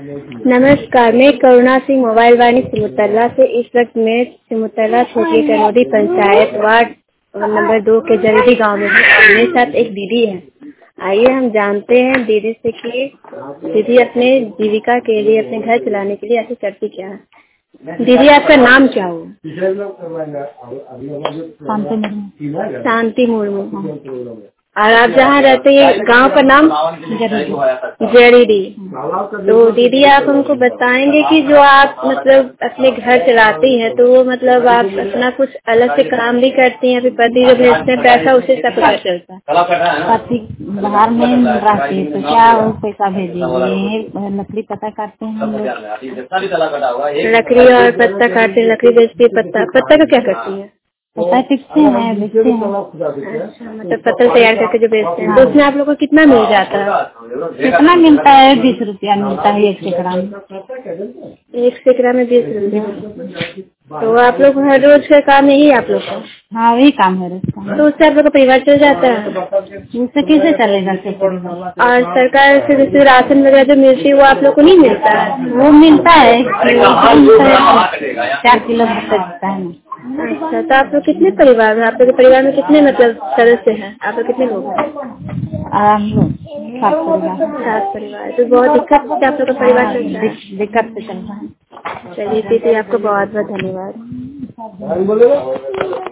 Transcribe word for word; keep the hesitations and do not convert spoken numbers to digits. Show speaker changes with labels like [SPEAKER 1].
[SPEAKER 1] नमस्कार, मैं करुणा सिंह मोबाइल वाणी सिमुतला से। इस वक्त मैं सिमुतला छोटी कनौदी पंचायत वार्ड नंबर दो के जल्दी गांव में हूँ। मेरे साथ एक दीदी है। आइए हम जानते हैं दीदी से कि दीदी अपने जीविका के लिए, अपने घर चलाने के लिए ऐसी करती क्या है। दीदी, आपका नाम क्या हुआ? शांति मुर्मू। और आप जहाँ रहते हैं गांव का नाम? जरीडी। तो दीदी, आप हमको बताएंगे कि जो आप मतलब अपने घर चलाती हैं, तो वो मतलब आप अपना कुछ अलग से काम भी करती हैं? फिर पति जो भेजते हैं पैसा, उसे सब पता चलता है?
[SPEAKER 2] पति बाहर में रहती है तो क्या वो पैसा भेजेंगे? लकड़ी पत्ता काटते हैं हम लोग।
[SPEAKER 1] लकड़ी और पत्ता काटते, लकड़ी बेचती है, पत्ता पत्ता का क्या करती है?
[SPEAKER 2] पत्ता टिकते हैं, बेचते हैं।
[SPEAKER 1] अच्छा, मतलब पत्तल तैयार करके जो बेचते हैं। तो उसमें आप लोग को कितना मिल जाता है?
[SPEAKER 2] कितना मिलता है? बीस रुपया मिलता है एक सैकड़ा में।
[SPEAKER 1] एक सैकड़ा में बीस रुपया। तो आप लोग हर रोज का काम यही आप लोग का?
[SPEAKER 2] हाँ, वही काम है रोज का।
[SPEAKER 1] तो उससे आप लोग का परिवार चल जाता है?
[SPEAKER 2] उससे कैसे चलेगा?
[SPEAKER 1] और सरकार से जैसे राशन वगैरह जो मिलती है वो आप लोग को नहीं मिलता है?
[SPEAKER 2] वो मिलता है, चार किलो मिलता है।
[SPEAKER 1] अच्छा, तो आप लोग कितने परिवार में, आप लोग के परिवार में कितने मतलब सदस्य हैं? आप लोग कितने लोग हैं?
[SPEAKER 2] हम लोग सात परिवार।
[SPEAKER 1] सात परिवार। तो बहुत दिक्कत से आप लोग का परिवार चलता है?
[SPEAKER 2] दिक्कत से चल रहा है।
[SPEAKER 1] चलिए दीदी, आपको बहुत बहुत धन्यवाद।